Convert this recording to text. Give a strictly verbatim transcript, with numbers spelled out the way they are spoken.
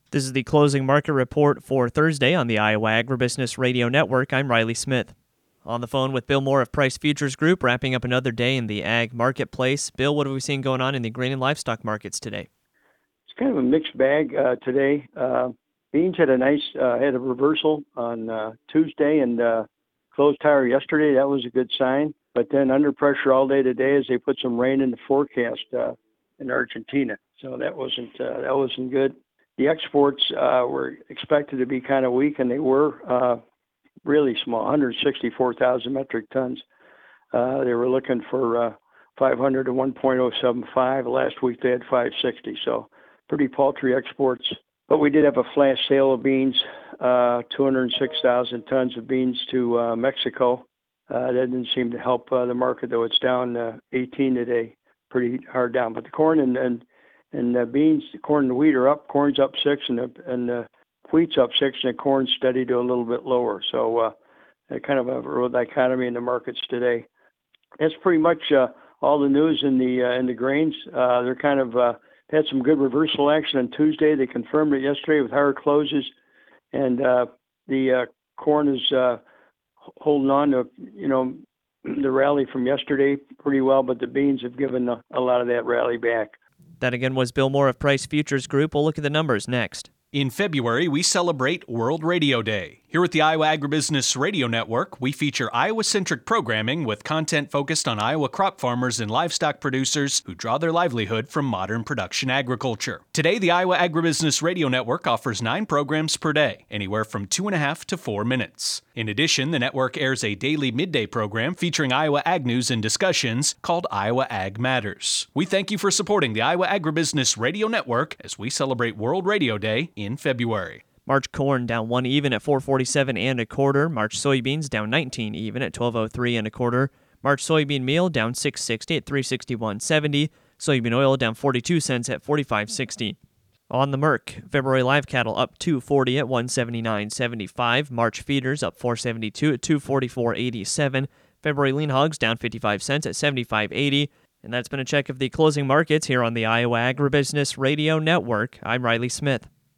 This is the closing market report for Thursday on the Iowa Agribusiness Radio Network. I'm Riley Smith. On the phone with Bill Moore of Price Futures Group, wrapping up another day in the ag marketplace. Bill, what have we seen going on in the grain and livestock markets today? It's kind of a mixed bag uh, today. Uh, beans had a nice, uh, had a reversal on uh, Tuesday and uh, closed higher yesterday. That was a good sign. But then under pressure all day today as they put some rain in the forecast uh, in Argentina. So that wasn't uh, that wasn't good. The exports uh, were expected to be kind of weak, and they were uh, really small, one hundred sixty-four thousand metric tons. Uh, they were looking for uh, five hundred to one point oh seven five. Last week they had five hundred sixty, so pretty paltry exports. But we did have a flash sale of beans, uh, two hundred six thousand tons of beans to uh, Mexico. Uh, that didn't seem to help uh, the market, though it's down uh, eighteen today, pretty hard down. But the corn and and And uh, beans, the corn and the wheat are up. Corn's up six, and the and the wheat's up six, and the corn's steady to a little bit lower. So, uh, kind of a real dichotomy in the markets today. That's pretty much uh, all the news in the uh, in the grains. Uh, they're kind of uh, had some good reversal action on Tuesday. They confirmed it yesterday with higher closes, and uh, the uh, corn is uh, holding on to you know the rally from yesterday pretty well, but the beans have given a, a lot of that rally back. That again was Bill Moore of Price Futures Group. We'll look at the numbers next. In February, we celebrate World Radio Day. Here at the Iowa Agribusiness Radio Network, we feature Iowa-centric programming with content focused on Iowa crop farmers and livestock producers who draw their livelihood from modern production agriculture. Today, the Iowa Agribusiness Radio Network offers nine programs per day, anywhere from two and a half to four minutes. In addition, the network airs a daily midday program featuring Iowa ag news and discussions called Iowa Ag Matters. We thank you for supporting the Iowa Agribusiness Radio Network as we celebrate World Radio Day in February. March corn down one even at four forty-seven and a quarter. March soybeans down nineteen even at twelve oh three and a quarter. March soybean meal down six sixty at three sixty-one seventy. Soybean oil down forty-two cents at forty-five sixty. On the Merc, February live cattle up two forty at one seventy-nine seventy-five. March feeders up four seventy-two at two forty-four eighty-seven. February lean hogs down fifty-five cents at seventy-five eighty. And that's been a check of the closing markets here on the Iowa Agribusiness Radio Network. I'm Riley Smith.